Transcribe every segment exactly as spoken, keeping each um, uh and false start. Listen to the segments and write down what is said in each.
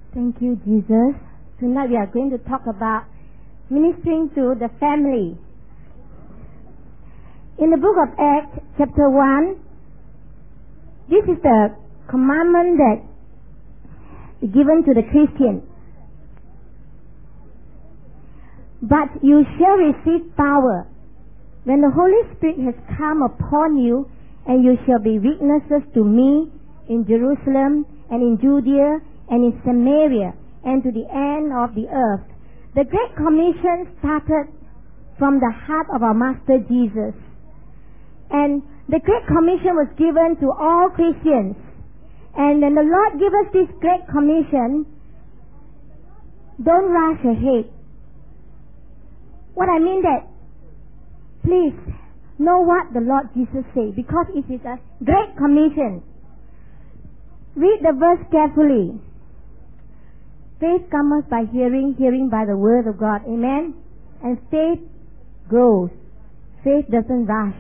Thank you, Jesus. Tonight we are going to talk about ministering to the family. In the book of Acts, chapter one, this is the commandment that is given to the Christian. But you shall receive power when the Holy Spirit has come upon you, and you shall be witnesses to me in Jerusalem and in Judea and in Samaria and to the end of the earth. The Great Commission started from the heart of our Master Jesus. And the Great Commission was given to all Christians. And when the Lord gave us this Great Commission, don't rush ahead. What I mean that, please know what the Lord Jesus said, because it is a Great Commission. Read the verse carefully. Faith comes by hearing, hearing by the word of God. Amen? And faith grows. Faith doesn't rush.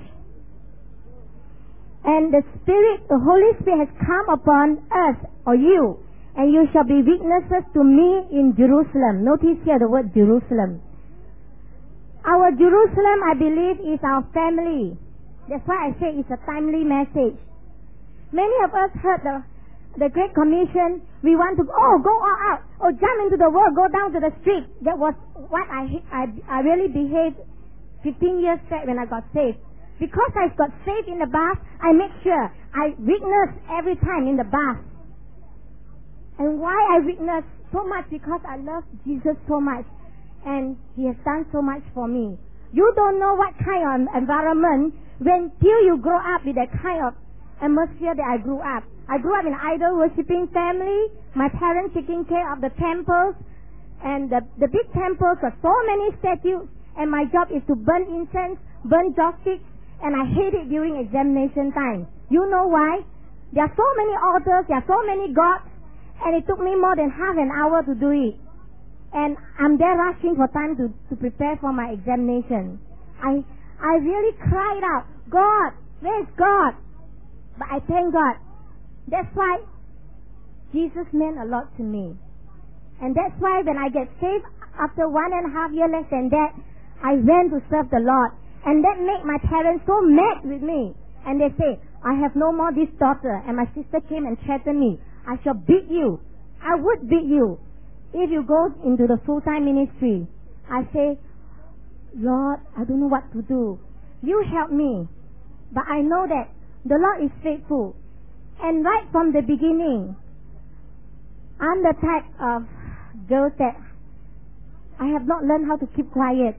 And the Spirit, the Holy Spirit has come upon us, or you, and you shall be witnesses to me in Jerusalem. Notice here the word Jerusalem. Our Jerusalem, I believe, is our family. That's why I say it's a timely message. Many of us heard the the Great Commission. We want to, oh, go all out, oh, jump into the world, go down to the street. That was what I I, I really behaved fifteen years back when I got saved. Because I got saved in the bus, I make sure I witness every time in the bus. And why I witness so much? Because I love Jesus so much, and He has done so much for me. You don't know what kind of environment when till you grow up with that kind of atmosphere that I grew up. I grew up in an idol worshipping family. My parents taking care of the temples, and the the big temples got so many statues. And my job is to burn incense, burn joss-sticks, and I hate it during examination time. You know why? There are so many altars, there are so many gods, and it took me more than half an hour to do it. And I'm there rushing for time to, to prepare for my examination. I I really cried out, God, where is God? But I thank God. That's why Jesus meant a lot to me. And that's why when I get saved, after one and a half years less than that, I went to serve the Lord. And that made my parents so mad with me. And they say, I have no more this daughter. And my sister came and threatened me. I shall beat you. I would beat you if you go into the full-time ministry. I say, Lord, I don't know what to do. You help me. But I know that the Lord is faithful. And right from the beginning, I'm the type of girl that I have not learned how to keep quiet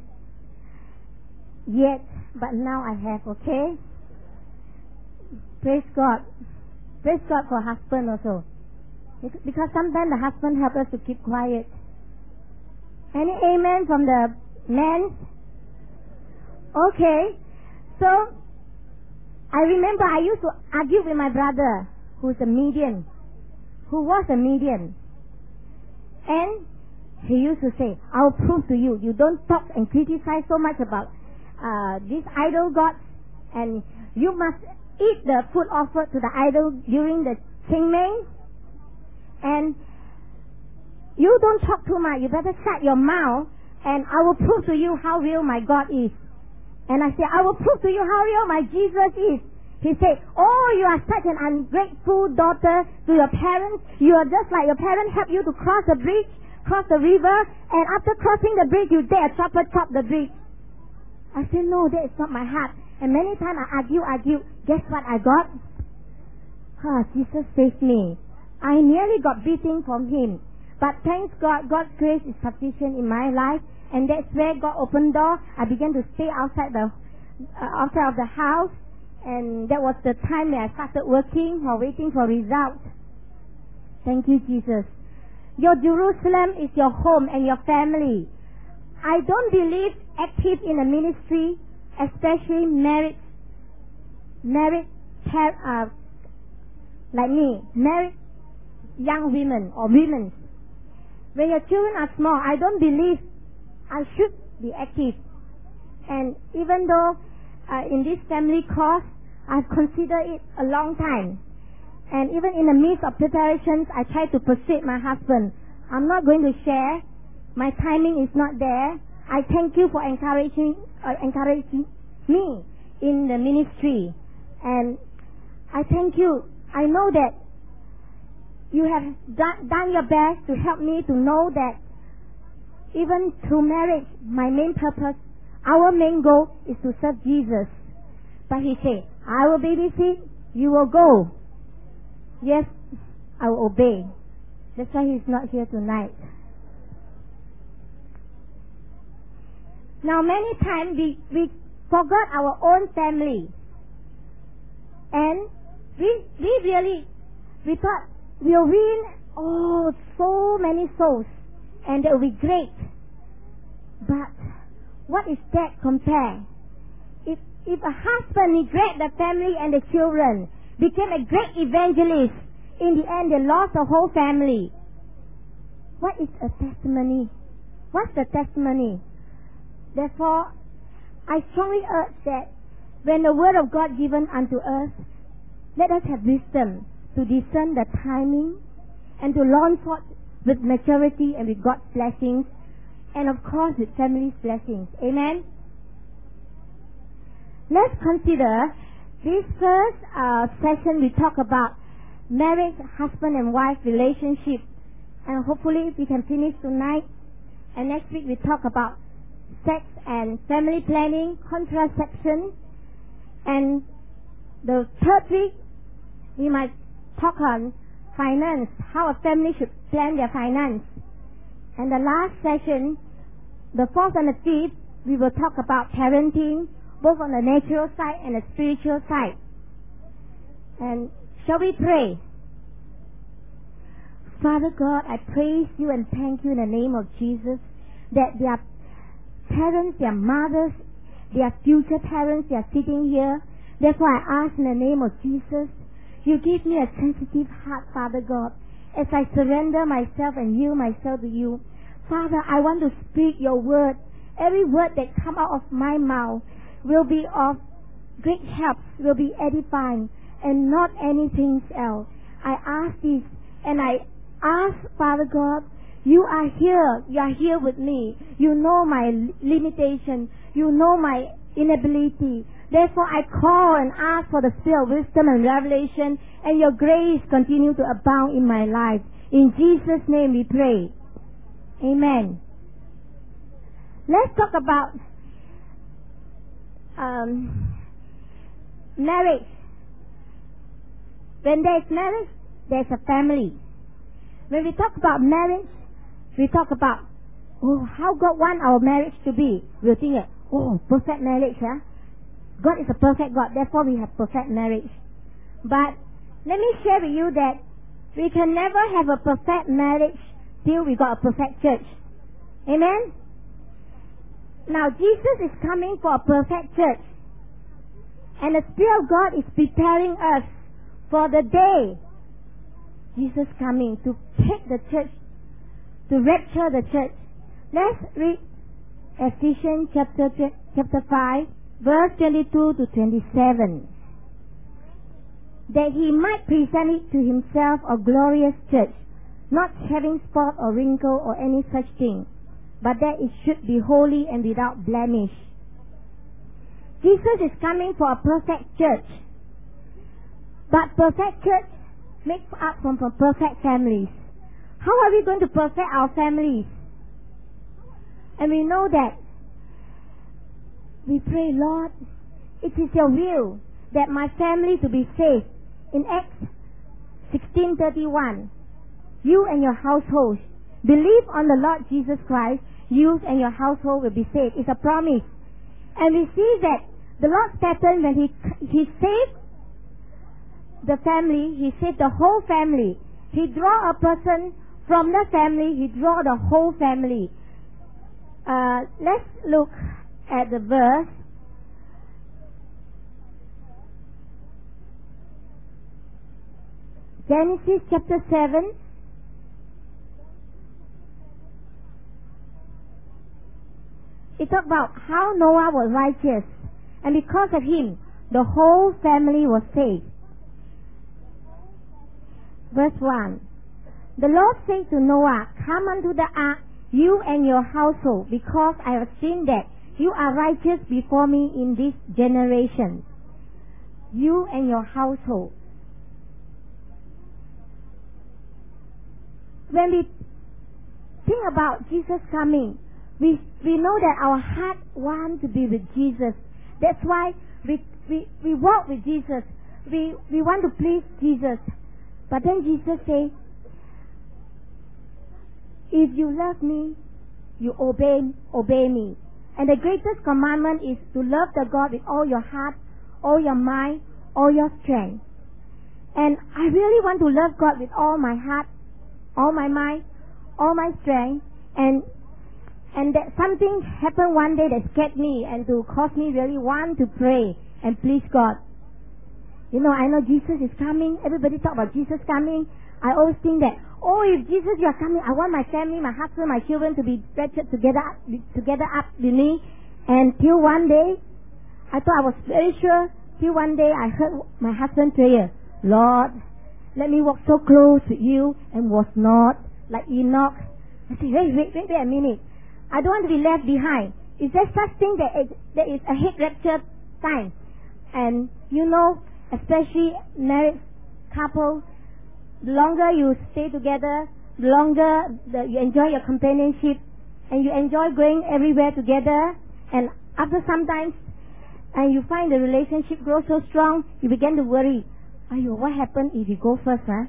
yet, but now I have, okay? Praise God. Praise God for husband also. Because sometimes the husband helps us to keep quiet. Any amen from the men? Okay. So, I remember I used to argue with my brother, who's a medium, who was a medium. And he used to say, I'll prove to you, you don't talk and criticize so much about uh, these idol gods, and you must eat the food offered to the idol during the Qingming. And you don't talk too much, you better shut your mouth, and I will prove to you how real my God is. And I said, I will prove to you how real my Jesus is. He said, oh, you are such an ungrateful daughter to your parents. You are just like your parents help you to cross the bridge, cross the river, and after crossing the bridge, you dare chopper chop the bridge. I said, no, that is not my heart. And many times I argue, argue. Guess what I got? Ah, Jesus saved me. I nearly got beating from Him. But thanks God, God's grace is sufficient in my life. And that's where God opened door. I began to stay outside the uh, outside of the house, and that was the time that I started working or waiting for results. Thank you, Jesus. Your Jerusalem is your home and your family. I don't believe active in a ministry, especially married, married, uh, like me, married young women or women. When your children are small, I don't believe I should be active. And even though uh, in this family course, I've considered it a long time. And even in the midst of preparations, I try to persuade my husband, I'm not going to share. My timing is not there. I thank you for encouraging, uh, encouraging me in the ministry. And I thank you. I know that you have done, done your best to help me to know that even through marriage, my main purpose, our main goal is to serve Jesus. But he said, I will babysit, you will go. Yes, I will obey. That's why he's not here tonight. Now many times we, we forgot our own family. And we, we really, we thought we'll win, oh, so many souls. And that will be great. But what is that compared? If, if a husband neglected the family and the children, became a great evangelist, in the end they lost the whole family. What is a testimony? What's the testimony? Therefore, I strongly urge that when the word of God given unto us, let us have wisdom to discern the timing and to launch forth with maturity and with God's blessings, and of course with family's blessings. Amen? Let's consider this first uh, session. We talk about marriage, husband and wife relationship, and hopefully we can finish tonight. And next week we talk about sex and family planning, contraception, and the third week we might talk on finance, how a family should plan their finance. And the last session, the fourth and the fifth, we will talk about parenting, both on the natural side and the spiritual side. And shall we pray? Father God, I praise you and thank you in the name of Jesus that their parents, their mothers, their future parents, they are sitting here. Therefore I ask in the name of Jesus, you give me a sensitive heart, Father God, as I surrender myself and yield myself to you. Father, I want to speak your word. Every word that comes out of my mouth will be of great help, will be edifying, and not anything else. I ask this, and I ask, Father God, you are here, you are here with me. You know my limitation, you know my inability. Therefore I call and ask for the spirit of wisdom and revelation, and your grace continue to abound in my life. In Jesus' name we pray. Amen. Let's talk about um, marriage. When there is marriage, there is a family. When we talk about marriage, we talk about, oh, how God wants our marriage to be. We'll think, oh, perfect marriage, huh? God is a perfect God, therefore we have perfect marriage. But let me share with you that we can never have a perfect marriage till we got a perfect church. Amen? Now Jesus is coming for a perfect church. And the Spirit of God is preparing us for the day Jesus coming to take the church, to rapture the church. Let's read Ephesians chapter, chapter five. Verse twenty-two to twenty-seven. That he might present it to himself a glorious church, not having spot or wrinkle or any such thing, but that it should be holy and without blemish. Jesus is coming for a perfect church. But perfect church makes up from, from perfect families. How are we going to perfect our families? And we know that we pray, Lord, it is your will that my family to be saved. In Acts sixteen thirty-one, you and your household believe on the Lord Jesus Christ, you and your household will be saved. It's a promise. And we see that the Lord's pattern, when He He saved the family, He saved the whole family. He draw a person from the family, He draw the whole family. Uh, let's look at the verse. Genesis chapter seven. It talks about how Noah was righteous, and because of him, the whole family was saved. Verse one. The Lord said to Noah, come unto the ark, you and your household, because I have seen that you are righteous before me in this generation. You and your household. When we think about Jesus coming, we we know that our heart wants to be with Jesus. That's why we we, we walk with Jesus. We we want to please Jesus. But then Jesus says, if you love me, you obey obey me. And the greatest commandment is to love the God with all your heart, all your mind, all your strength. And I really want to love God with all my heart, all my mind, all my strength. And and that something happened one day that scared me and to cause me really want to pray and please God. You know, I know Jesus is coming. Everybody talk about Jesus coming. I always think that, oh, if Jesus, you are coming, I want my family, my husband, my children to be raptured together, together up with me. And till one day, I thought I was very sure. Till one day, I heard my husband prayer, Lord, let me walk so close with you, and was not like Enoch. I said, wait, wait, wait, wait a minute. I don't want to be left behind. Is there such thing that it, there is a head rapture time? And you know, especially married couple, the longer you stay together, the longer the, you enjoy your companionship, and you enjoy going everywhere together. And after some time, and you find the relationship grows so strong, you begin to worry. Ayo, what happened if you go first, huh?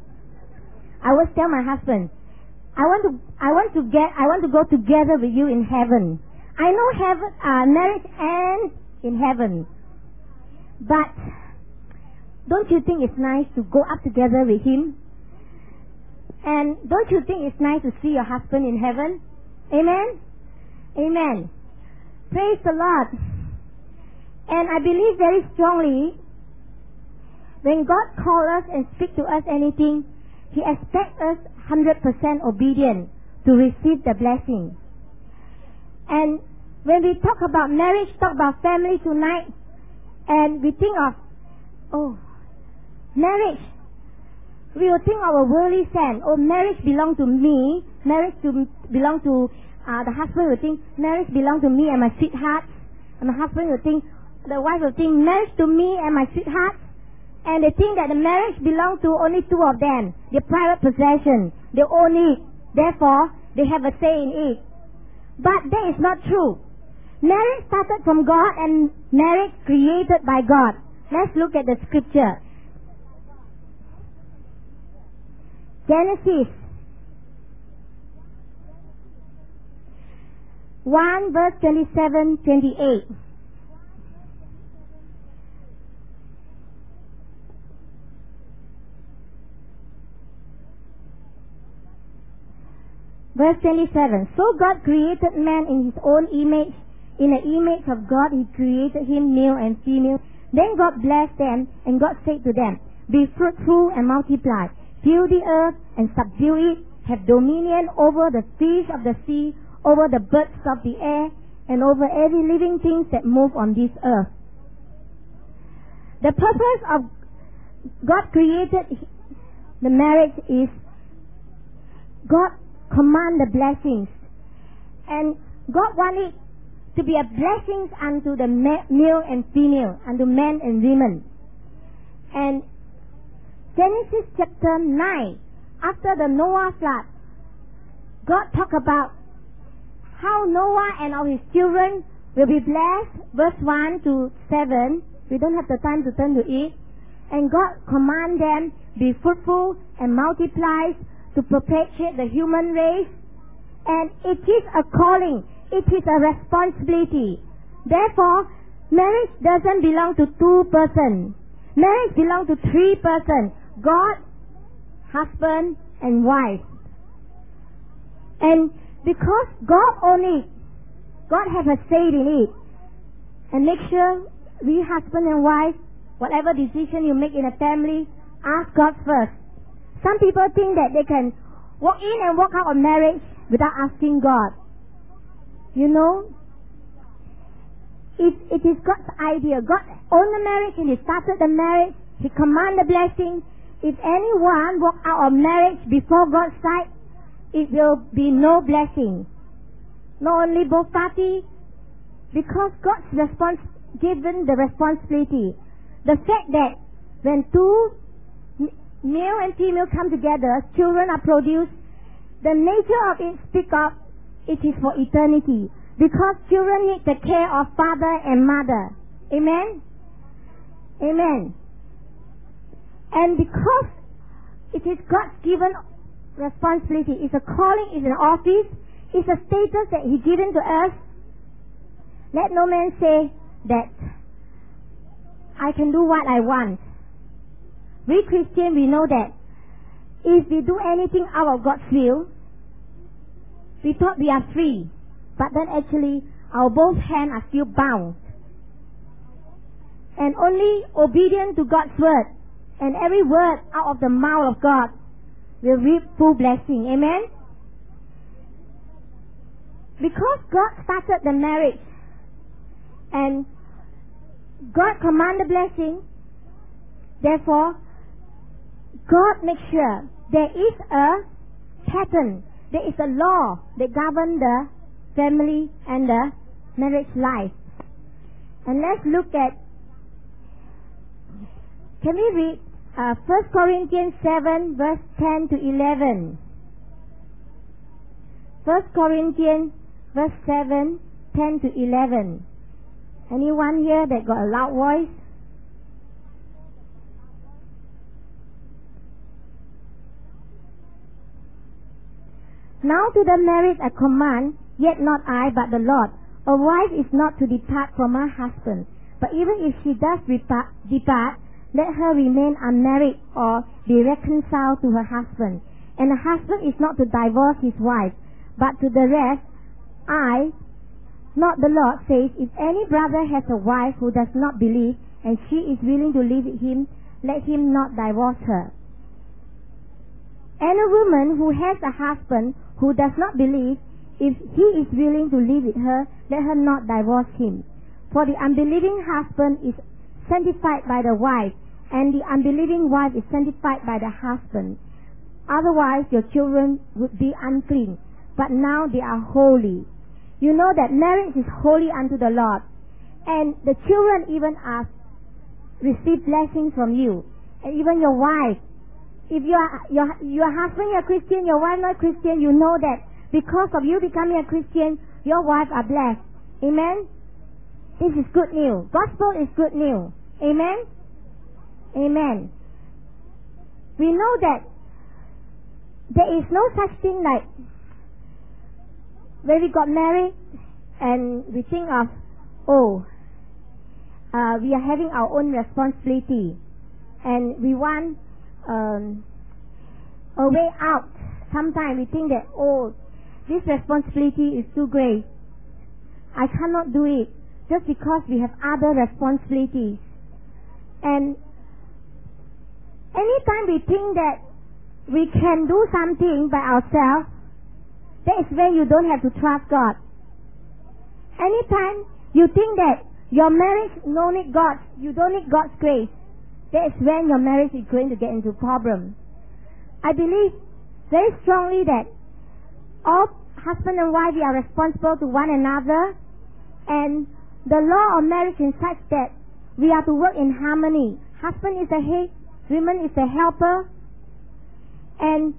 I always tell my husband, I want to, I want to get, I want to go together with you in heaven. I know heaven, uh, marriage ends in heaven, but don't you think it's nice to go up together with him? And don't you think it's nice to see your husband in heaven? Amen? Amen. Praise the Lord. And I believe very strongly, when God calls us and speaks to us anything, He expects us one hundred percent obedient to receive the blessing. And when we talk about marriage, talk about family tonight, and we think of, oh, marriage, we will think of a worldly sense. Oh, marriage belongs to me. Marriage to belong to uh, the husband will think marriage belongs to me and my sweetheart, and the husband will think, the wife will think marriage to me and my sweetheart, and they think that the marriage belongs to only two of them, their private possession. They own it, therefore they have a say in it. But that is not true. Marriage started from God and marriage created by God. Let's look at the scripture. Genesis one verse twenty-seven, twenty-eight. Verse twenty-seven. So God created man in His own image. In the image of God He created him, male and female. Then God blessed them, and God said to them, be fruitful and multiply. Fill the earth and subdue it. Have dominion over the fish of the sea, over the birds of the air, and over every living thing that moves on this earth. The purpose of God created the marriage is God command the blessings, and God wanted to be a blessing unto the male and female, unto men and women. And Genesis chapter nine, after the Noah flood, God talked about how Noah and all his children will be blessed. Verse one to seven. We don't have the time to turn to it. And God command them, be fruitful and multiply, to perpetuate the human race. And it is a calling. It is a responsibility. Therefore, marriage doesn't belong to two persons. Marriage belongs to three persons. God, husband, and wife. And because God only, God has a say in it. And make sure we husband and wife, whatever decision you make in a family, ask God first. Some people think that they can walk in and walk out of marriage without asking God. You know, it, it is God's idea. God owned the marriage and He started the marriage. He commanded the blessing. if anyone walk out of marriage before God's sight, it will be no blessing. Not only both parties, because God's response given the responsibility. The fact that when two male and female come together, children are produced, the nature of it speak of it is for eternity. Because children need the care of father and mother. Amen? Amen. And because it is God's given responsibility, it's a calling, it's an office, it's a status that He given to us. Let no man say that I can do what I want. We Christians, we know that if we do anything out of God's will, we thought we are free, but then actually our both hands are still bound. And only obedient to God's word and every word out of the mouth of God will reap full blessing. Amen? Because God started the marriage and God commanded blessing, therefore God makes sure there is a pattern, there is a law that governs the family and the marriage life. And let's look at, can we read uh, First Corinthians seven verse ten to eleven? First Corinthians verse seven, ten to eleven. Anyone here that got a loud voice? Now to the married I command, yet not I, but the Lord. A wife is not to depart from her husband, but even if she does depart, depart, let her remain unmarried or be reconciled to her husband. And the husband is not to divorce his wife, but to the rest, I, not the Lord, says, if any brother has a wife who does not believe, and she is willing to live with him, let him not divorce her. And a woman who has a husband who does not believe, if he is willing to live with her, let her not divorce him. For the unbelieving husband is sanctified by the wife, and the unbelieving wife is sanctified by the husband. Otherwise your children would be unclean, but now they are holy. You know that marriage is holy unto the Lord, and the children even are receive blessings from you, and even your wife. If your your your husband is a Christian, your wife not Christian, you know that because of you becoming a Christian, your wife are blessed. Amen? This is good news. Gospel is good news. Amen? Amen. We know that there is no such thing like when we got married and we think of, oh, uh, we are having our own responsibility and we want um, a way out. Sometimes we think that, oh, this responsibility is too great. I cannot do it just because we have other responsibilities. And anytime we think that we can do something by ourselves, that is when you don't have to trust God. Anytime you think that your marriage no need God, you don't need God's grace, that is when your marriage is going to get into problem. I believe very strongly that all husband and wife, we are responsible to one another, and the law of marriage is such that we are to work in harmony. Husband is the head, woman is the helper. And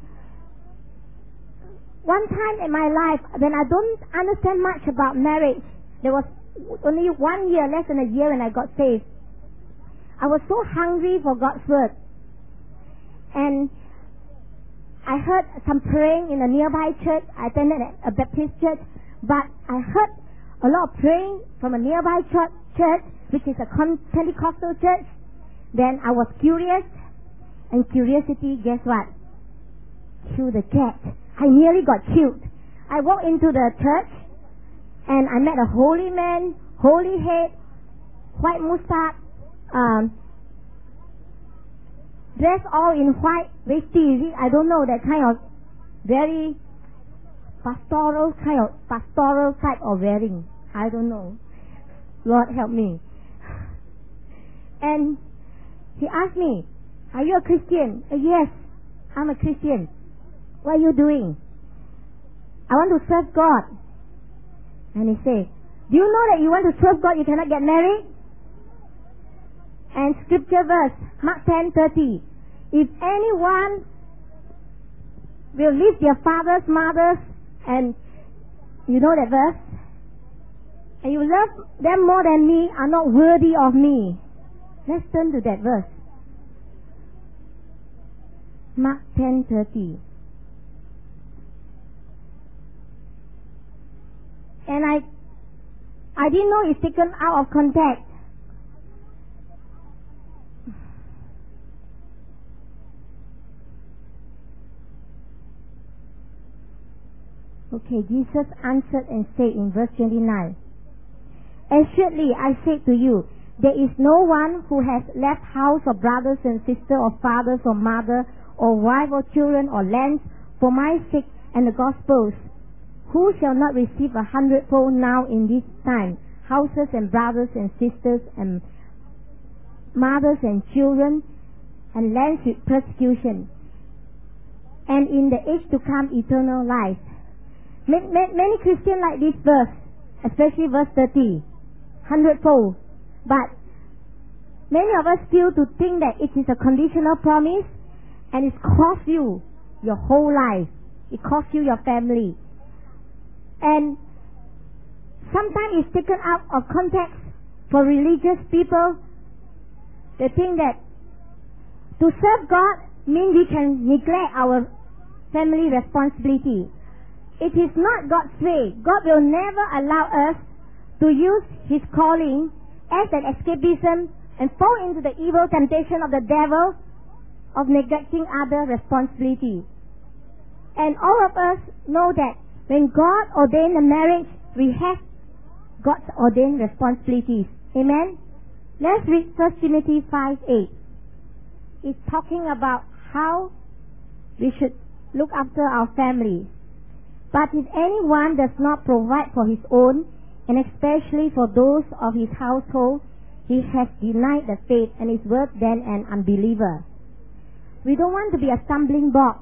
one time in my life, when I don't understand much about marriage, there was only one year, less than a year when I got saved. I was so hungry for God's word. And I heard some praying in a nearby church. I attended a Baptist church, but I heard a lot of praying from a nearby church, church which is a Pentecostal church. Then I was curious, and curiosity, guess what? Killed the cat. I nearly got killed. I walked into the church, and I met a holy man, holy head, white mustache, um, dressed all in white, vesty. I don't know, that kind of very pastoral kind of pastoral type of wearing. I don't know. Lord help me. And he asked me, Are you a Christian? Uh, yes, I'm a Christian. What are you doing? I want to serve God. And he said, do you know that you want to serve God, you cannot get married? And scripture verse, Mark ten thirty. If anyone will leave their fathers, mothers, and you know that verse? And you love them more than me, are not worthy of me. Let's turn to that verse. Mark ten thirty. And I I didn't know it's taken out of context. Okay, Jesus answered and said in verse twenty-nine, assuredly I say to you, there is no one who has left house or brothers and sisters or fathers or mother or wife or children or lands for my sake and the gospel's, who shall not receive a hundredfold now in this time, houses and brothers and sisters and mothers and children and lands with persecution, and in the age to come eternal life. Many Christians like this verse, especially verse thirty, hundredfold. But many of us feel to think that it is a conditional promise and it costs you your whole life. It costs you your family. And sometimes it's taken out of context for religious people. They think that to serve God means we can neglect our family responsibility. It is not God's way. God will never allow us to use His calling as an escapism and fall into the evil temptation of the devil of neglecting other responsibilities. And all of us know that when God ordained a marriage, we have God's ordained responsibilities. Amen? Let's read First Timothy five eight. It's talking about how we should look after our family. But if anyone does not provide for his own, and especially for those of his household, he has denied the faith and is worse than an unbeliever. We don't want to be a stumbling block.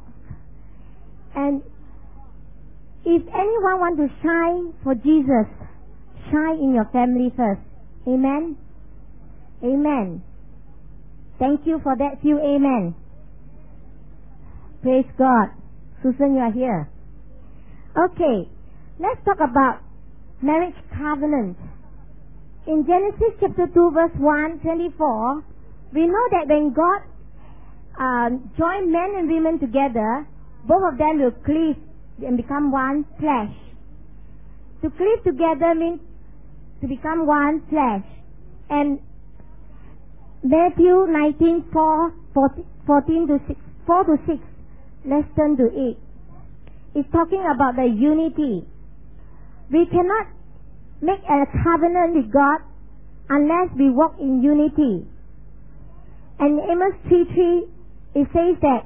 And if anyone want to shine for Jesus, shine in your family first. Amen? Amen. Thank you for that few amen. Praise God. Susan, you are here. Okay, let's talk about marriage covenant. In Genesis chapter two verse one twenty-four, we know that when God uh, joined men and women together, both of them will cleave and become one flesh. To cleave together means to become one flesh. And Matthew nineteen four, fourteen to six, four to six, let's turn to it. It's talking about the unity. We cannot make a covenant with God unless we walk in unity. And Amos three three, it says that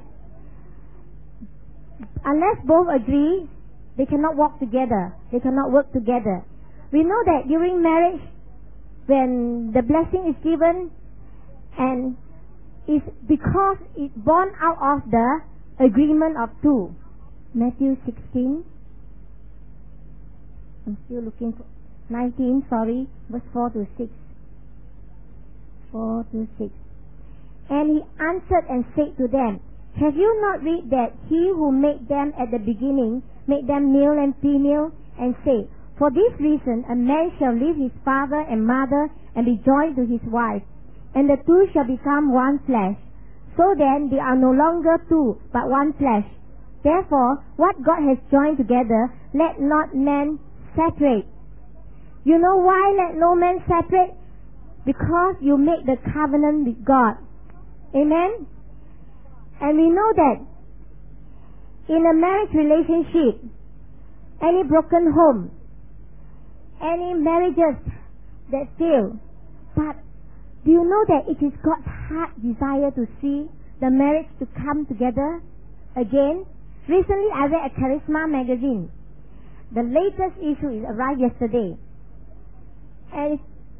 unless both agree, they cannot walk together. They cannot work together. We know that during marriage, when the blessing is given, and it's because it's born out of the agreement of two. Matthew sixteen. I'm still looking for nineteen, sorry, verse four to six. four to six. And he answered and said to them, have you not read that he who made them at the beginning made them male and female, and say, for this reason a man shall leave his father and mother and be joined to his wife, and the two shall become one flesh. So then they are no longer two, but one flesh. Therefore, what God has joined together, let not man separate. You know why let no man separate? Because you make the covenant with God. Amen? And we know that in a marriage relationship, any broken home, any marriages that fail, but do you know that it is God's heart desire to see the marriage to come together again? Recently I read a Charisma magazine. The latest issue is arrived yesterday. And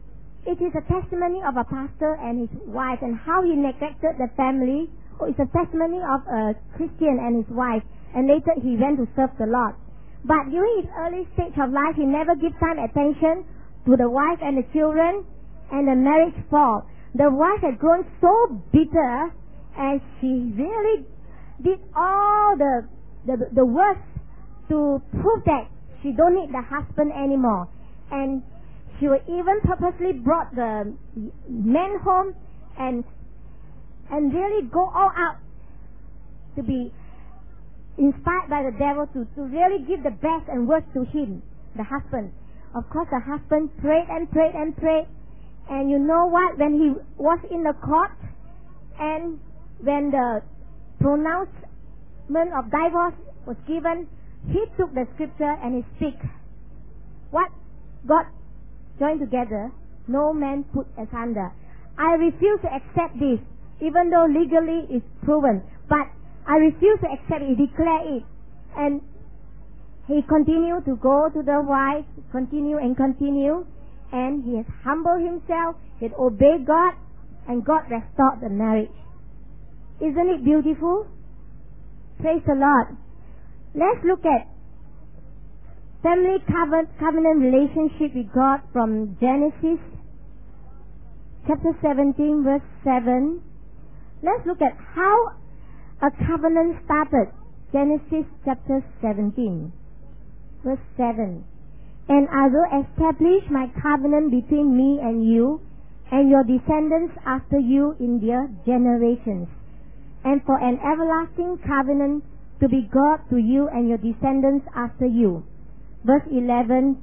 it is a testimony of a pastor and his wife and how he neglected the family. Or it's a testimony of a Christian and his wife, and later he went to serve the Lord. But during his early stage of life, he never gave time attention to the wife and the children, and the marriage fall. The wife had grown so bitter, and she really did all the the, the worst to prove that she don't need the husband anymore. And she would even purposely brought the men home and and really go all out to be inspired by the devil to, to really give the best and worst to him, the husband. Of course, the husband prayed and prayed and prayed. And you know what? When he was in the court and when the pronouncement of divorce was given, he took the scripture and he speak. What God joined together, no man put asunder. I refuse to accept this, even though legally it's proven. But I refuse to accept it, declare it. And he continued to go to the wife, continue and continue. And he has humbled himself, he had obeyed God, and God restored the marriage. Isn't it beautiful? Praise the Lord. Let's look at family covenant relationship with God from Genesis chapter seventeen verse seven. Let's look at how a covenant started. Genesis chapter seventeen verse seven. And I will establish my covenant between me and you and your descendants after you in their generations, and for an everlasting covenant to be God to you and your descendants after you. Verse eleven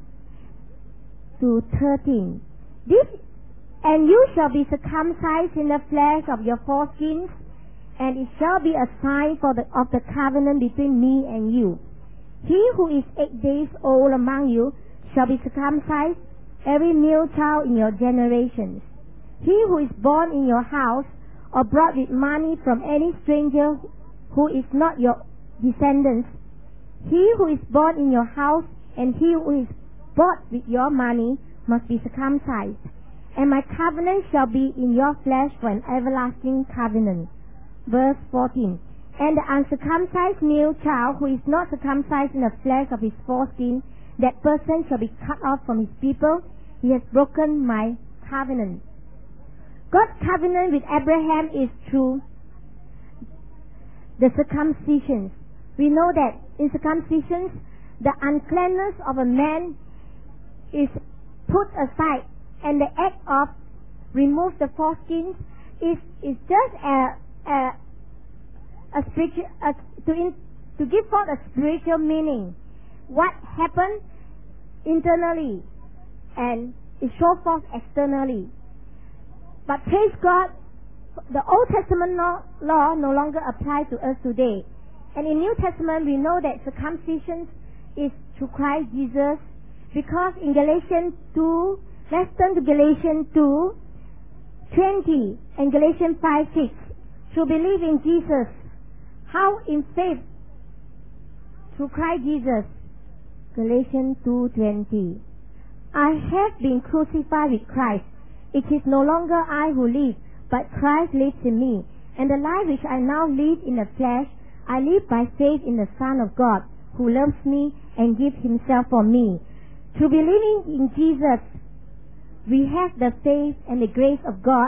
to thirteen. This, and you shall be circumcised in the flesh of your foreskins, and it shall be a sign for the, of the covenant between me and you. He who is eight days old among you shall be circumcised, every male child in your generations. He who is born in your house or brought with money from any stranger who is not your descendants, he who is born in your house and he who is bought with your money must be circumcised. And my covenant shall be in your flesh for an everlasting covenant. Verse fourteen. And the uncircumcised male child who is not circumcised in the flesh of his foreskin, that person shall be cut off from his people. He has broken my covenant. God's covenant with Abraham is through the circumcisions. We know that in circumcisions, the uncleanness of a man is put aside, and the act of remove the foreskins is is just a a, a spiritual a, to in, to give forth a spiritual meaning. What happened internally and it shows forth externally. But praise God, the Old Testament law, law no longer applies to us today. And in New Testament we know that circumcision is through Christ Jesus, because in Galatians two, let's turn to Galatians two twenty and Galatians five six. To believe in Jesus, how in faith through Christ Jesus. Galatians two twenty. I have been crucified with Christ. It is no longer I who live, but Christ lives in me. And the life which I now live in the flesh, I live by faith in the Son of God, who loves me and gives himself for me. Through believing in Jesus, we have the faith and the grace of God.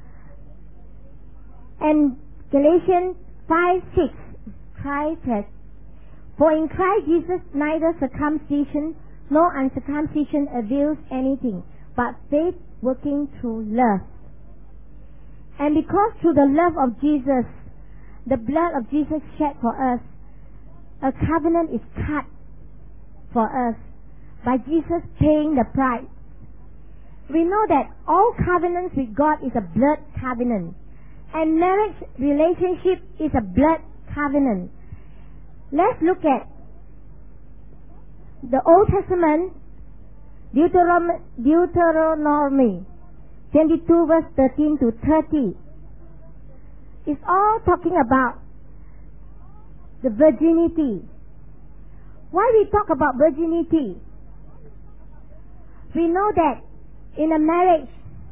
And Galatians five six, Christ has, for in Christ Jesus neither circumcision nor uncircumcision avails anything, but faith working through love. And because through the love of Jesus, the blood of Jesus shed for us, a covenant is cut for us by Jesus paying the price. We know that all covenants with God is a blood covenant, and marriage relationship is a blood covenant. Let's look at the Old Testament, Deuteronomy, Deuteronomy twenty-two verse thirteen to thirty. It's all talking about the virginity. Why we talk about virginity? We know that in a marriage,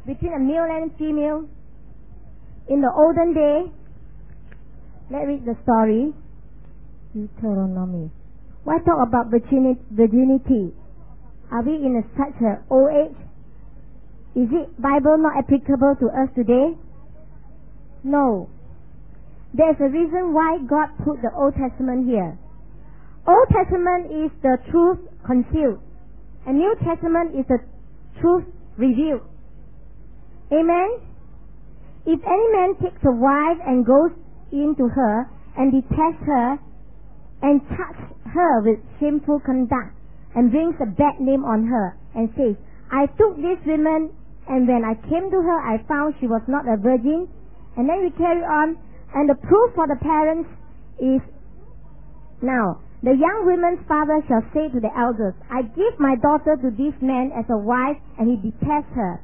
between a male and female in the olden day. Let's read the story. Deuteronomy. Why talk about virginity? Are we in a, such an old age? Is it Bible not applicable to us today? No. There's a reason why God put the Old Testament here. Old Testament is the truth concealed, and New Testament is the truth revealed. Amen? If any man takes a wife and goes into her and detests her and charges her with shameful conduct and brings a bad name on her and says, I took this woman and when I came to her I found she was not a virgin, and then we carry on, and the proof for the parents is, now, the young woman's father shall say to the elders, I give my daughter to this man as a wife, and he detests her.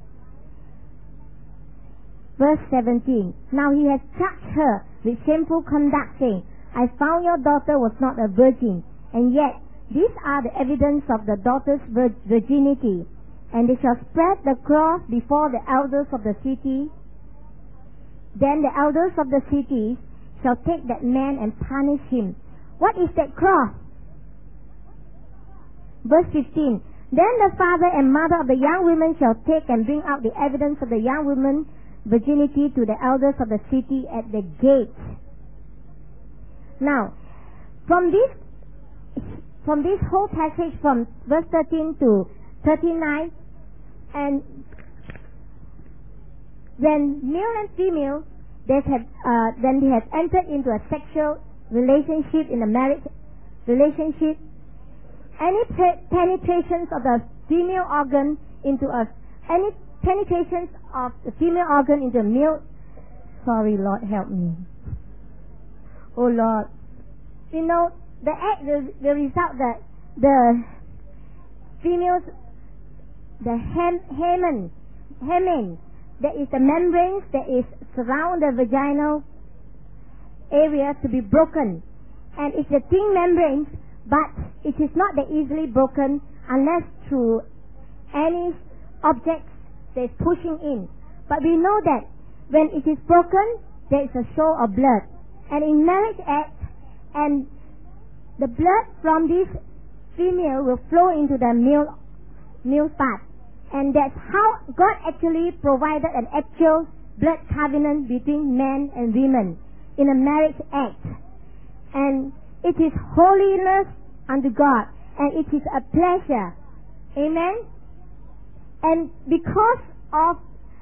Verse seventeen. Now he has charged her with shameful conduct, saying, I found your daughter was not a virgin, and yet these are the evidence of the daughter's vir- virginity. And they shall spread the cross before the elders of the city. Then the elders of the city shall take that man and punish him. What is that cross? Verse fifteen. Then the father and mother of the young women shall take and bring out the evidence of the young woman's virginity to the elders of the city at the gate. Now, from this from this whole passage from verse thirteen to thirty-nine, and when male and female they have uh, then they have entered into a sexual relationship in a marriage relationship, any pe- penetrations of the female organ into a any penetrations of the female organ into a male, sorry Lord help me, oh Lord, you know the act the, the result that the females, the hem, hymen hymen that is the membranes that is surround the vaginal area to be broken, and it's a thin membrane, but it is not that easily broken unless through any objects that is pushing in. But we know that when it is broken, there is a show of blood, and in marriage act, and the blood from this female will flow into the male male part, and that's how God actually provided an actual blood covenant between men and women in a marriage act. And it is holiness unto God, and it is a pleasure. Amen? And because of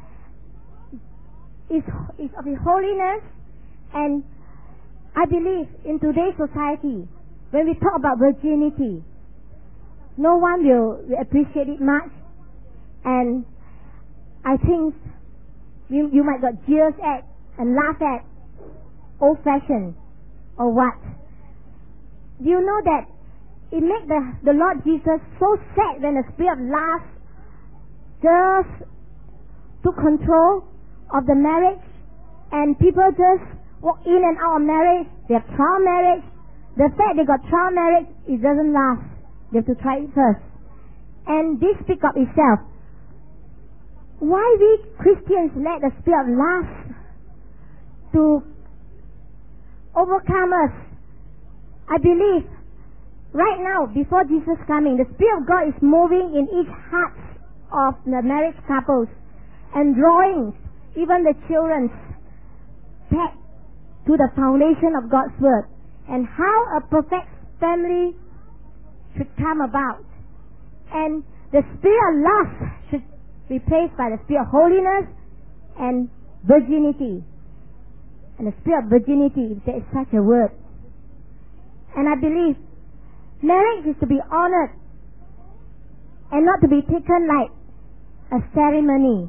its, its of its holiness, and I believe in today's society, when we talk about virginity, no one will, will appreciate it much, and I think you, you might got jeers at and laugh at, old-fashioned, or what. Do you know that it made the, the Lord Jesus so sad when the spirit of lust just took control of the marriage, and people just walk in and out of marriage. They have trial marriage. The fact they got trial marriage, it doesn't last. They have to try it first. And this speaks of itself. Why we Christians let the spirit of lust to overcome us? I believe right now, before Jesus coming, the Spirit of God is moving in each heart of the married couples and drawing even the children back to the foundation of God's Word and how a perfect family should come about. And the spirit of lust should be replaced by the spirit of holiness and virginity. And the spirit of virginity, if there is such a word. And I believe marriage is to be honored and not to be taken like a ceremony.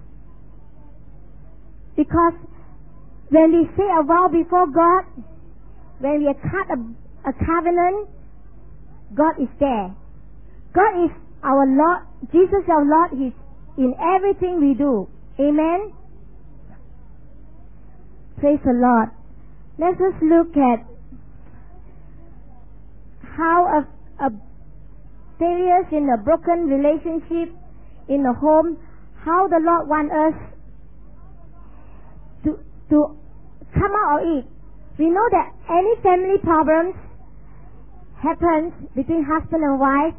Because when we say a vow before God, when we cut a, a covenant, God is there. God is our Lord. Jesus our Lord. He's in everything we do. Amen? Praise the Lord. Let us look at how a, a failures in a broken relationship in the home, how the Lord wants us to, to come out of it. We know that any family problems happens between husband and wife.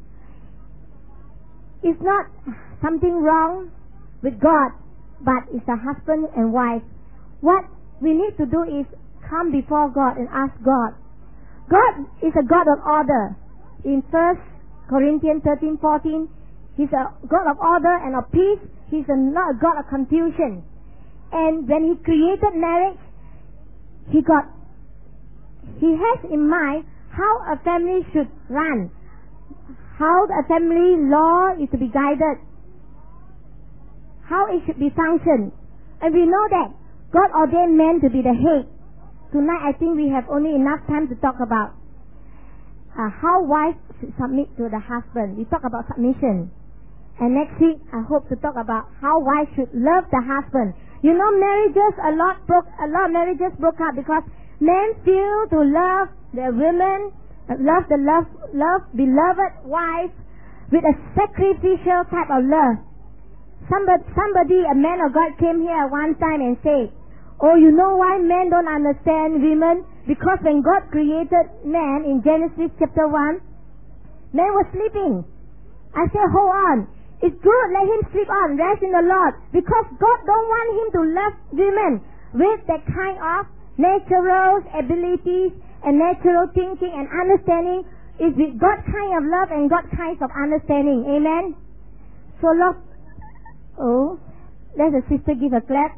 It's not something wrong with God, but it's a husband and wife. What we need to do is come before God and ask God. God is a God of order. In First Corinthians thirteen fourteen, He's a God of order and of peace. He's a, not a God of confusion. And when He created marriage, He got, He has in mind how a family should run, how a family law is to be guided, how it should be functioned. And we know that God ordained men to be the head. Tonight I think we have only enough time to talk about uh, how wives should submit to the husband. We talk about submission. And next week I hope to talk about how wives should love the husband. You know, marriages, a lot broke, a lot of marriages broke up because men fail to love their women, uh, love the love, love beloved wife with a sacrificial type of love. Somebody, somebody, a man of God came here one time and said, "Oh, you know why men don't understand women? Because when God created man in Genesis chapter one, man was sleeping." I said, hold on. It's good, let him sleep on, rest in the Lord. Because God don't want him to love women with that kind of natural abilities and natural thinking and understanding. It's with God kind of love and God kinds of understanding. Amen? So love. Oh, let the sister give a clap.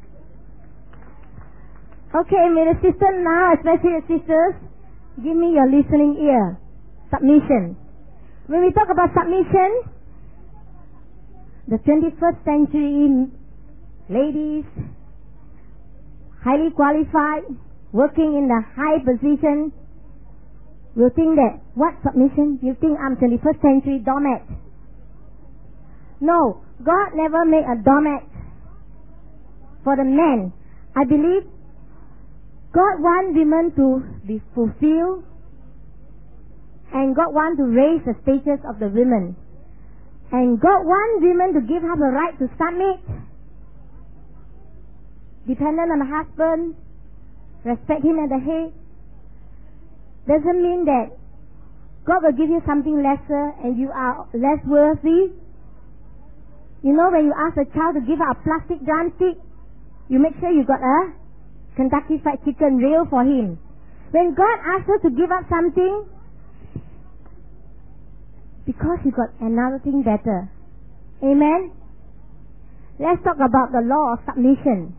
Okay, may the sister now, especially the sisters, give me your listening ear. Submission. When we talk about submission, the twenty-first century ladies, highly qualified, working in the high position, will think that, what submission? You think I'm twenty-first century doormat? No, God never made a doormat for the men. I believe God wants women to be fulfilled, and God wants to raise the status of the women. And God wants women to give her the right to submit, dependent on the husband, respect him as the head. Doesn't mean that God will give you something lesser and you are less worthy. You know, when you ask a child to give her a plastic drumstick, you make sure you got a Kentucky Fried Chicken real for him. When God asks her to give up something, because you got another thing better. Amen? Let's talk about the law of submission.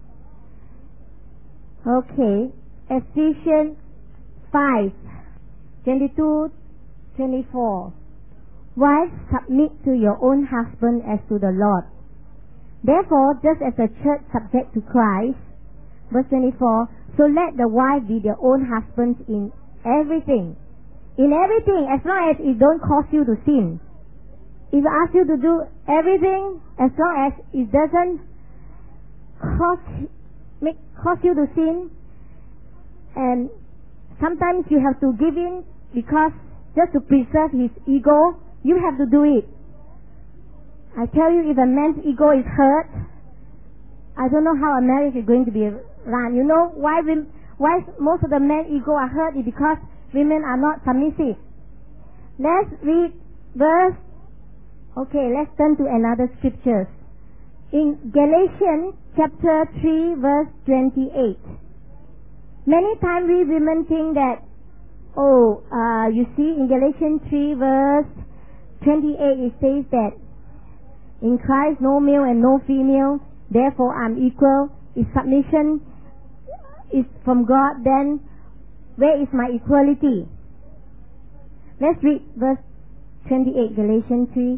Okay. Ephesians five, twenty-two, twenty-four. Wives, submit to your own husband as to the Lord. Therefore, just as the church subject to Christ, verse twenty-four, so let the wife be their own husbands in everything. In everything, as long as it don't cause you to sin. If I ask you to do everything, as long as it doesn't cause, make, cause you to sin, and sometimes you have to give in because just to preserve his ego, you have to do it. I tell you, if a man's ego is hurt, I don't know how a marriage is going to be run. You know why, why most of the men's ego are hurt is because women are not submissive. Let's read verse. Okay, let's turn to another scriptures. In Galatians chapter three verse twenty-eight. Many times we women think that, oh, uh, you see in Galatians three verse twenty-eight it says that in Christ no male and no female, therefore I'm equal. If submission is from God, then where is my equality? Let's read verse twenty-eight, Galatians three.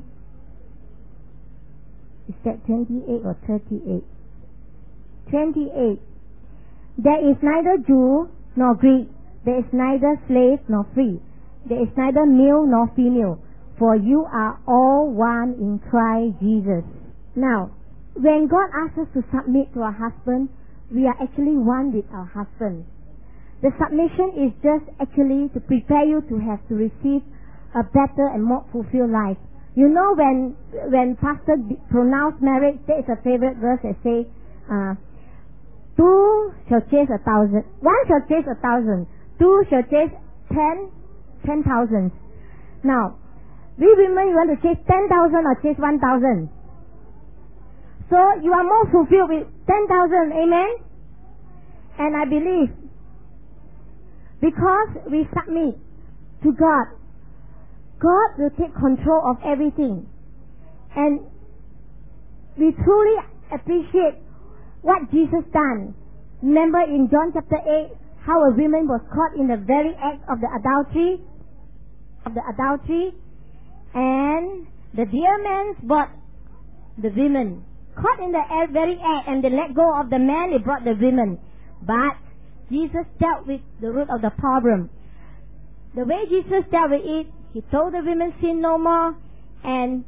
Is that twenty-eight or thirty-eight? twenty-eight. There is neither Jew nor Greek. There is neither slave nor free. There is neither male nor female. For you are all one in Christ Jesus. Now, when God asks us to submit to our husband, we are actually one with our husband. The submission is just actually to prepare you to have to receive a better and more fulfilled life. You know when when pastor pronounce marriage, there is a favorite verse that say, uh, two shall chase a thousand, one shall chase a thousand, two shall chase ten, ten thousands. Now, we women, you want to chase ten thousand or chase one thousand? So you are more fulfilled with ten thousand, amen? And I believe, because we submit to God, God will take control of everything. And we truly appreciate what Jesus done. Remember in John chapter eight, how a woman was caught in the very act of the adultery, of the adultery, and the dear men brought the women. Caught in the very act, and they let go of the man, they brought the women. But Jesus dealt with the root of the problem. The way Jesus dealt with it, He told the women, sin no more, and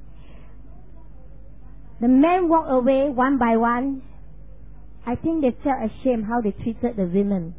the men walked away one by one. I think they felt ashamed how they treated the women.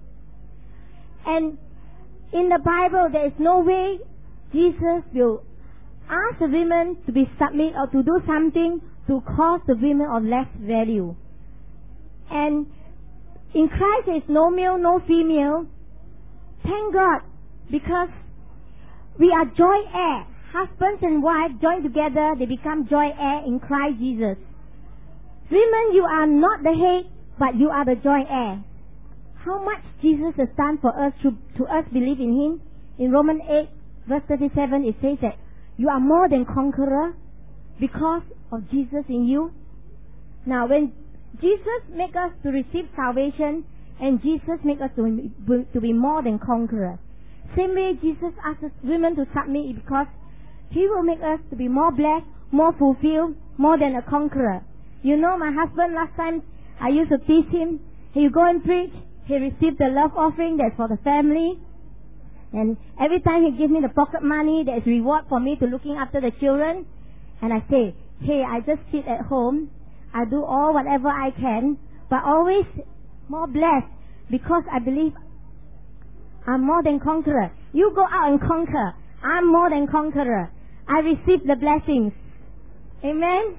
And in the Bible, there is no way Jesus will ask the women to be submit or to do something to cause the women of less value. And in Christ there is no male, no female. Thank God, because we are joint heir. Husbands and wives join together, they become joint heir in Christ Jesus. Women, you are not the head, but you are the joint heir. How much Jesus has done for us to, to us believe in Him? In Romans eight, verse thirty-seven, it says that you are more than conqueror because of Jesus in you. Now, when Jesus make us to receive salvation, and Jesus make us to, to be more than conqueror. Same way Jesus asks women to submit because He will make us to be more blessed, more fulfilled, more than a conqueror. You know, my husband last time, I used to tease him. He go and preach. He received the love offering that's for the family. And every time he gives me the pocket money, there's reward for me to looking after the children. And I say, hey, I just sit at home. I do all whatever I can, but always more blessed because I believe I'm more than conqueror. You go out and conquer. I'm more than conqueror. I receive the blessings. Amen?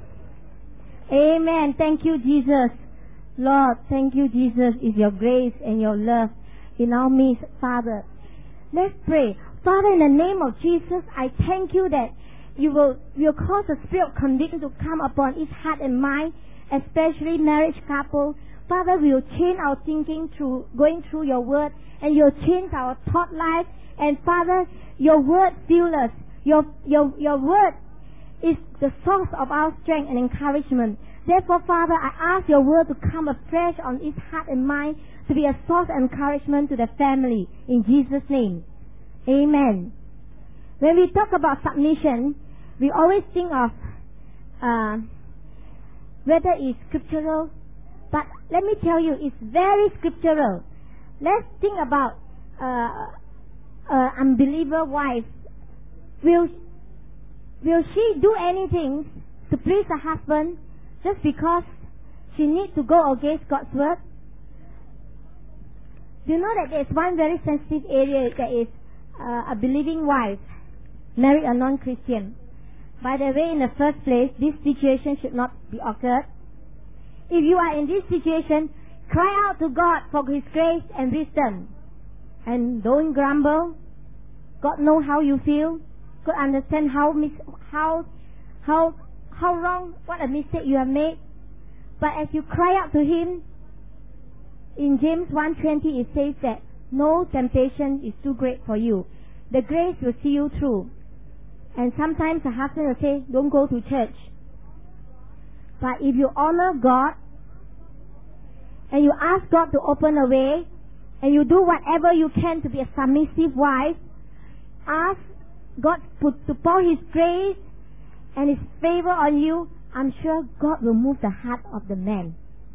Amen. Thank you, Jesus. Lord, thank you, Jesus, is your grace and your love in our midst, Father. Let's pray. Father, in the name of Jesus, I thank you that you will, will cause a spirit of conviction to come upon each heart and mind, especially marriage couple. Father, we will change our thinking through going through your word, and you'll change our thought life. And Father, your word fills us. Your, your, your word is the source of our strength and encouragement. Therefore, Father, I ask your word to come afresh on each heart and mind to be a source of encouragement to the family. In Jesus' name. Amen. When we talk about submission, we always think of uh, whether it's scriptural, but let me tell you, it's very scriptural. Let's think about uh, uh, unbeliever wife. Will will she do anything to please her husband just because she needs to go against God's word? Do you know that there's one very sensitive area that is uh, a believing wife marry a non-Christian? By the way, in the first place, this situation should not be occurred. If you are in this situation, cry out to God for His grace and wisdom. And don't grumble. God knows how you feel. God understands how, mis- how, how, how wrong, what a mistake you have made. But as you cry out to Him, in James one twenty it says that no temptation is too great for you. The grace will see you through. And sometimes the husband will say, don't go to church. But if you honor God, and you ask God to open a way, and you do whatever you can to be a submissive wife, ask God to pour His grace and His favor on you, I'm sure God will move the heart of the man.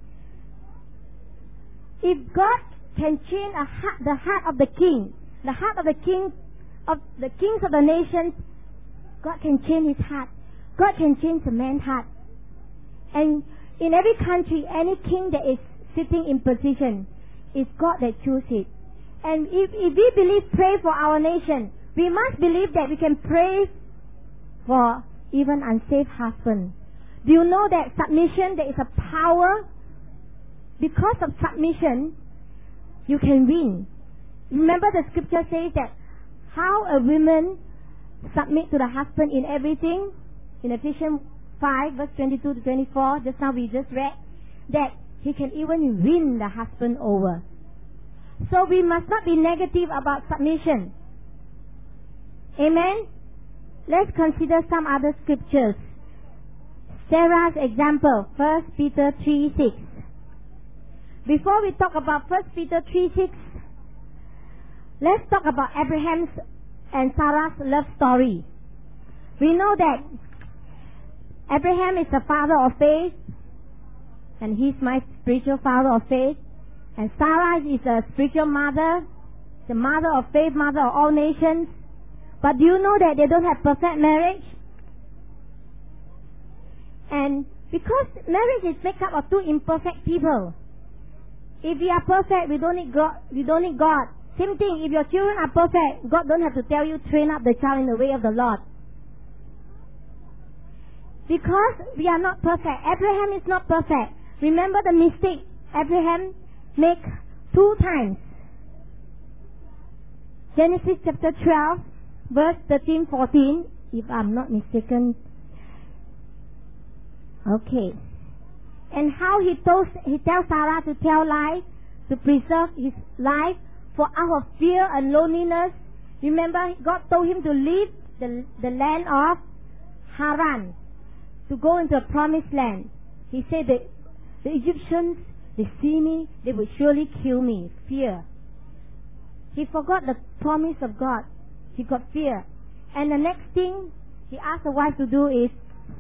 If God can change a heart, the heart of the king, the heart of the king, of the kings of the nations, God can change his heart. God can change the man's heart. And in every country, any king that is sitting in position, it's God that chooses it. And if, if we believe pray for our nation, we must believe that we can pray for even unsaved husband. Do you know that submission, there is a power? Because of submission, you can win. Remember the scripture says that how a woman submit to the husband in everything. In Ephesians five verse twenty-two to twenty-four, just now we just read, that he can even win the husband over. So we must not be negative about submission. Amen? Let's consider some other scriptures. Sarah's example, First Peter three six. Before we talk about First Peter three six, let's talk about Abraham's and Sarah's love story. We know that Abraham is the father of faith, and he's my spiritual father of faith. And Sarah is a spiritual mother, the mother of faith, mother of all nations. But do you know that they don't have perfect marriage? And because marriage is made up of two imperfect people. If we are perfect, we don't need God. We don't need God. Same thing, if your children are perfect, God don't have to tell you, train up the child in the way of the Lord. Because we are not perfect. Abraham is not perfect. Remember the mistake Abraham made two times. Genesis chapter twelve, verse thirteen, fourteen, if I'm not mistaken. Okay. And how he told, he tells Sarah to tell lies, to preserve his life, for out of fear and loneliness. Remember, God told him to leave the, the land of Haran, to go into a promised land. He said that the Egyptians, they see me, they will surely kill me. Fear. He forgot the promise of God. He got fear. And the next thing he asked the wife to do is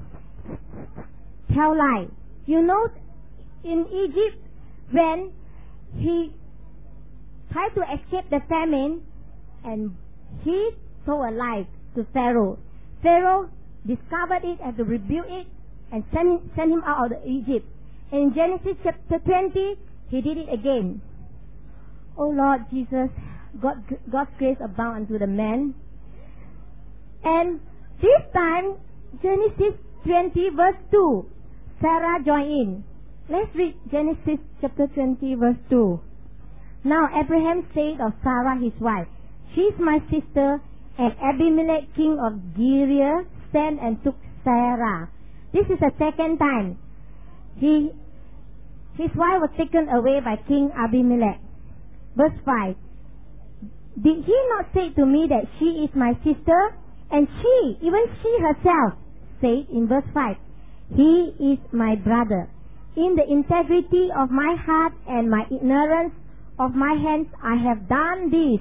tell lie. You know, in Egypt, when he tried to escape the famine, and he told a lie to Pharaoh. Pharaoh discovered it, had to rebuke it, and send him, send him out of Egypt. And in Genesis chapter twenty, he did it again. Oh Lord Jesus, God, God's grace abound unto the man. And this time, Genesis twenty verse two, Sarah joined in. Let's read Genesis chapter twenty verse two. Now Abraham said of Sarah his wife, she is my sister, and Abimelech king of Gerar sent and took Sarah. This is the second time. He, his wife was taken away by King Abimelech. Verse five. Did he not say to me that she is my sister? And she, even she herself, said in verse five, he is my brother. In the integrity of my heart and my ignorance of my hands, I have done this.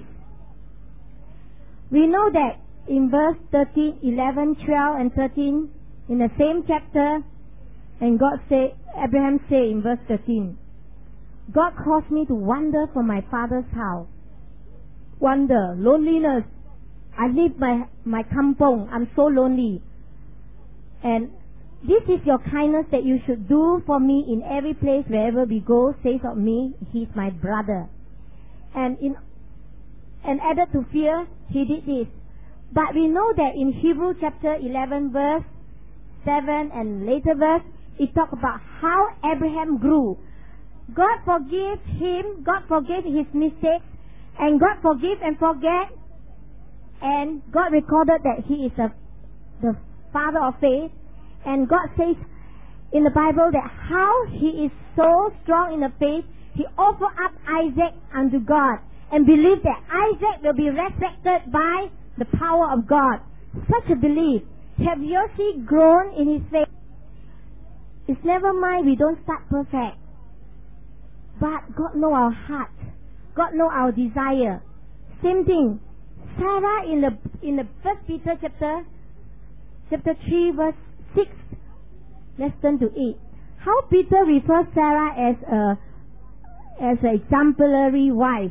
We know that in verse thirteen, eleven, twelve and thirteen, in the same chapter, and God say, Abraham say in verse thirteen, God caused me to wander from my father's house. Wander, loneliness. I leave my, my kampong. I'm so lonely. And this is your kindness that you should do for me in every place wherever we go, says of me, he's my brother. And in and added to fear, he did this. But we know that in Hebrews chapter eleven verse seven and later verse, it talks about how Abraham grew. God forgave him, God forgave his mistakes, and God forgive and forget, and God recorded that he is a, the father of faith. And God says in the Bible that how he is so strong in the faith, he offered up Isaac unto God and believed that Isaac will be resurrected by the power of God. Such a belief. Have you seen grown in his faith? It's never mind, we don't start perfect. But God know our heart. God know our desire. Same thing. Sarah in the in the First Peter chapter chapter three verse six. Let's turn to it. How Peter refers Sarah as a as an exemplary wife.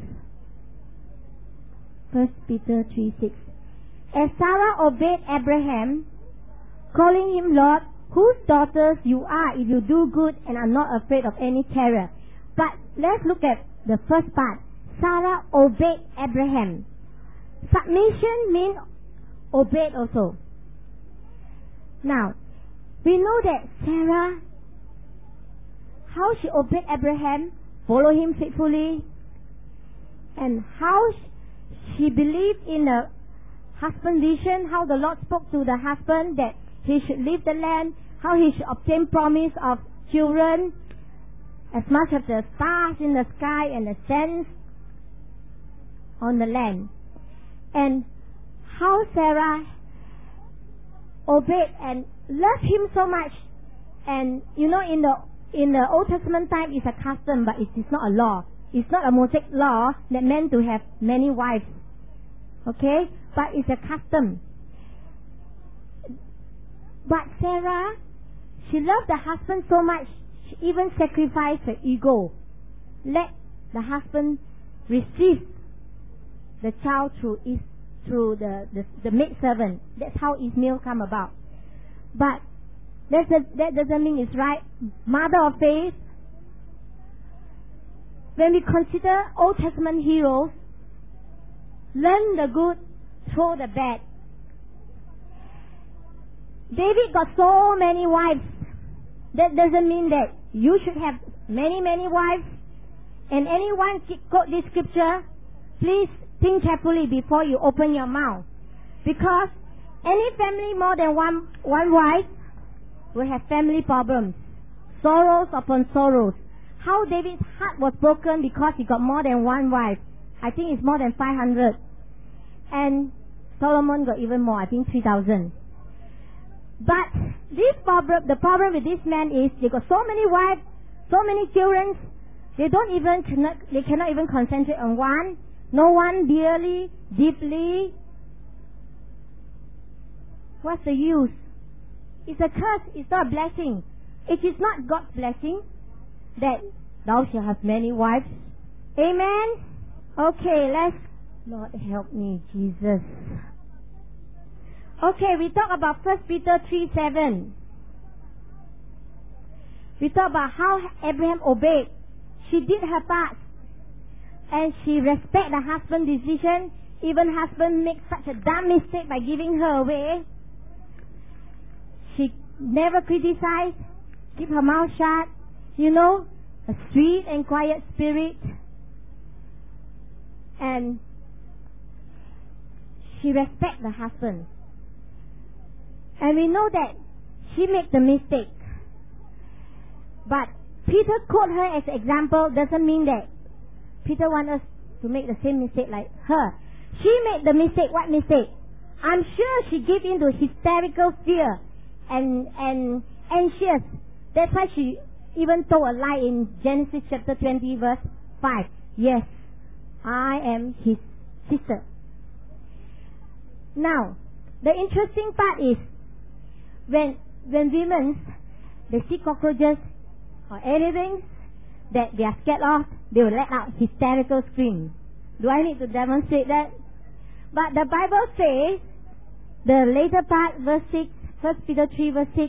First Peter three six. As Sarah obeyed Abraham, calling him Lord, whose daughters you are if you do good and are not afraid of any terror. But let's look at the first part. Sarah obeyed Abraham. Submission means obeyed also. Now, we know that Sarah, how she obeyed Abraham, followed him faithfully, and how she believed in the husband vision, how the Lord spoke to the husband that he should leave the land, how he should obtain promise of children, as much as the stars in the sky and the sands on the land. And how Sarah obeyed and loved him so much. And you know, in the in the Old Testament time, it's a custom, but it is not a law. It's not a Mosaic law that meant to have many wives. Okay? But it's a custom. But Sarah, she loved the husband so much, she even sacrificed her ego. Let the husband receive the child through his, through the, the, the maid servant. That's how Ishmael come about. But that's a, that doesn't mean it's right. Mother of faith. When we consider Old Testament heroes, learn the good, throw the bad. David got so many wives. That doesn't mean that you should have many, many wives. And anyone quote this scripture, please think carefully before you open your mouth. Because any family more than one, one wife will have family problems. Sorrows upon sorrows. How David's heart was broken because he got more than one wife. I think it's more than five hundred. And Solomon got even more, I think three thousand. But this problem, the problem with this man is they got so many wives, so many children, they don't even, cannot, they cannot even concentrate on one. No one dearly, deeply. What's the use? It's a curse, it's not a blessing. It is not God's blessing that thou shalt have many wives. Amen? Okay, let's, Lord help me, Jesus. Okay, we talk about First Peter three seven. We talk about how Abraham obeyed. She did her part. And she respect the husband's decision. Even husband make such a dumb mistake by giving her away. She never criticized. Keep her mouth shut. You know, a sweet and quiet spirit. And she respect the husband. And we know that she made the mistake. But Peter quote her as example doesn't mean that Peter wants us to make the same mistake like her. She made the mistake. What mistake? I'm sure she gave in to hysterical fear and, and anxious. That's why she even told a lie in Genesis chapter twenty verse five. Yes, I am his sister. Now, the interesting part is when when women they see cockroaches or anything that they are scared of, they will let out hysterical scream. Do I need to demonstrate that? But the Bible says, the later part, verse six, First Peter three verse six,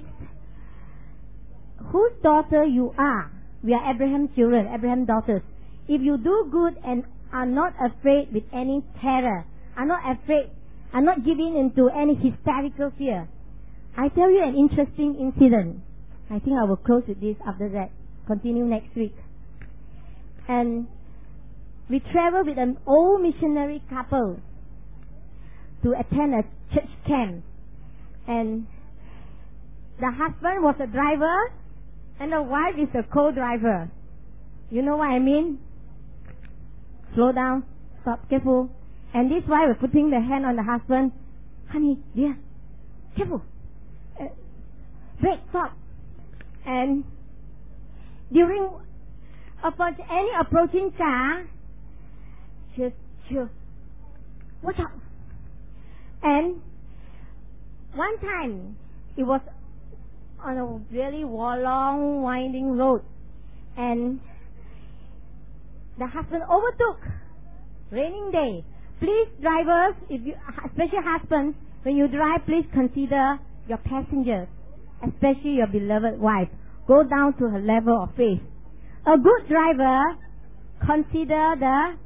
whose daughter you are. We are Abraham's children, Abraham's daughters. If you do good and are not afraid with any terror, are not afraid, are not giving into any hysterical fear. I tell you an interesting incident. I think I will close with this after that. Continue next week. And we traveled with an old missionary couple to attend a church camp. And the husband was a driver and the wife is a co-driver. You know what I mean? Slow down, stop, careful. And this wife was putting the hand on the husband. Honey, dear, careful. Uh, brake, stop. And during upon any approaching car, just, just, watch out. And one time, it was on a really long, winding road. And the husband overtook. Raining day. Please, drivers, if you, especially husbands, when you drive, please consider your passengers, especially your beloved wife. Go down to her level of faith. A good driver consider the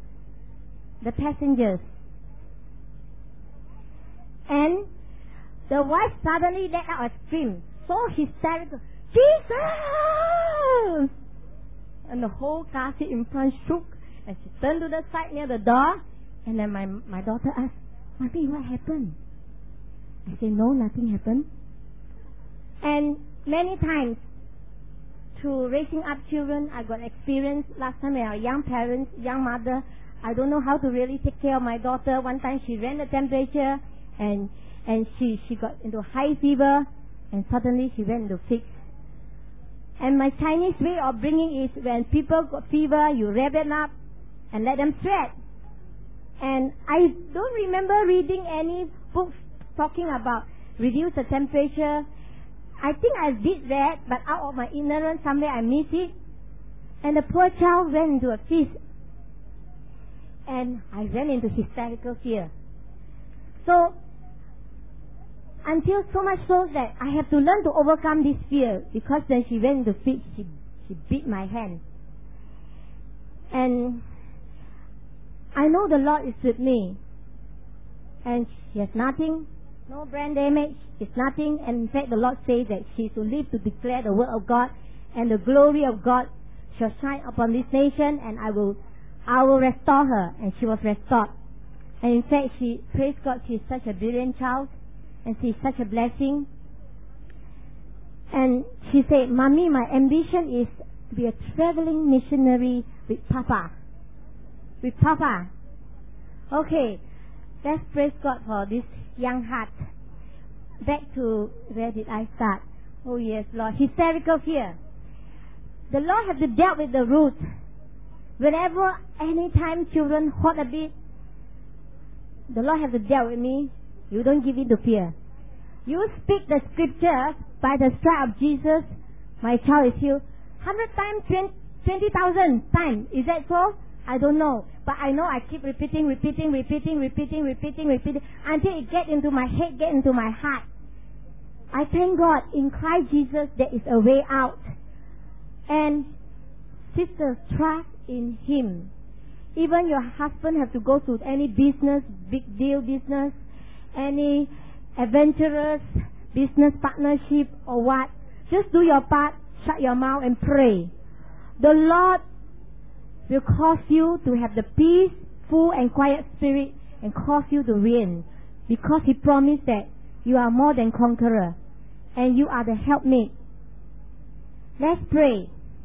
the passengers. And The wife suddenly let out a scream, so hysterical, Jesus! And the whole car seat in front shook, and she turned to the side near the door, and then my my daughter asked, Mommy, what happened? I said, no, nothing happened. And many times, through raising up children, I got experience. Last time when I was young parents, young mother, I don't know how to really take care of my daughter. One time she ran the temperature, and and she, she got into high fever, and suddenly she went into fix. And my Chinese way of bringing is when people got fever, you wrap them up and let them sweat. And I don't remember reading any books talking about reduce the temperature. I think I did that, but out of my ignorance, somewhere I missed it. And the poor child went into a fit. And I went into hysterical fear. So, until so much so that I have to learn to overcome this fear, because when she went into fit, she, she beat my hand. And I know the Lord is with me. And she has nothing, no brain damage, it's nothing. And in fact, the Lord says that she is to live to declare the word of God, and the glory of God shall shine upon this nation, and I will I will restore her. And she was restored. And in fact, she, praise God, she is such a brilliant child, and she is such a blessing. And she said, Mommy, my ambition is to be a traveling missionary with Papa. With Papa. Okay, let's praise God for this young heart. Back to, where did I start? Oh yes, Lord, hysterical fear. The Lord has to deal with the root. Whenever, anytime children hot a bit, the Lord has to deal with me. You don't give in to fear. You speak the scripture, by the stripe of Jesus, my child is healed. Hundred times, twenty thousand times. Is that so? I don't know. But I know I keep repeating, repeating, repeating, repeating, repeating, repeating, until it get into my head, get into my heart. I thank God, in Christ Jesus, there is a way out. And sisters, trust in Him. Even your husband have to go to any business, big deal business, any adventurous business partnership or what, just do your part, shut your mouth and pray. The Lord will cause you to have the peaceful and quiet spirit and cause you to reign, because He promised that you are more than conqueror and you are the helpmate. Let's pray.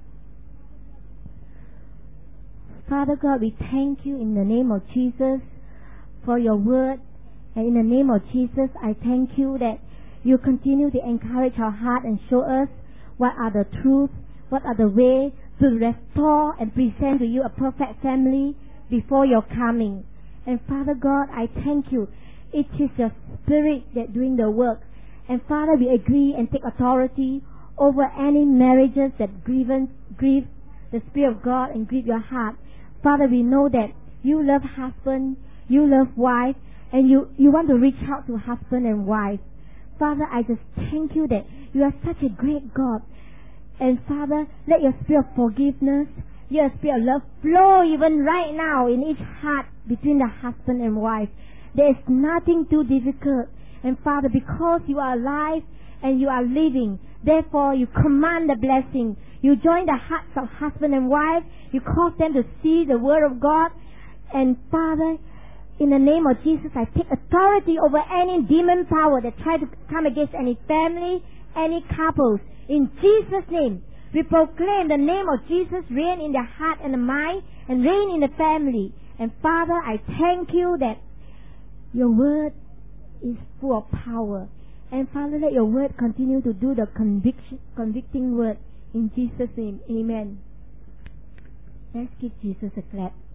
Father God, we thank you in the name of Jesus for your word. And in the name of Jesus, I thank you that you continue to encourage our heart and show us what are the truths, what are the ways to restore and present to you a perfect family before your coming. And Father God, I thank you. It is your Spirit that doing the work. And Father, we agree and take authority over any marriages that grieve, grieve the Spirit of God and grieve your heart. Father, we know that you love husband, you love wife, and you, you want to reach out to husband and wife. Father, I just thank you that you are such a great God. And Father, let your spirit of forgiveness, your spirit of love flow even right now in each heart between the husband and wife. There is nothing too difficult. And Father, because you are alive and you are living, therefore you command the blessing. You join the hearts of husband and wife. You cause them to see the word of God. And Father, in the name of Jesus, I take authority over any demon power that try to come against any family, any couples. In Jesus' name, we proclaim the name of Jesus reign in the heart and the mind and reign in the family. And Father, I thank you that your word is full of power. And Father, let your word continue to do the conviction, convicting word. In Jesus' name, amen. Let's give Jesus a clap.